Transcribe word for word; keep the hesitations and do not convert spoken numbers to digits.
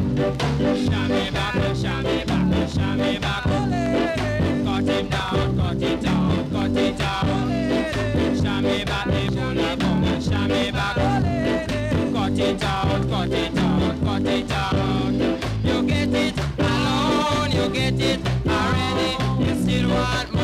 Shammy back, shammy back, shammy back. Cut him down, cut it down, cut it down. Shammy back, the bull bum, shammy back. Cut it out, cut it out, cut it out. You get it alone, you get it already. You still want more.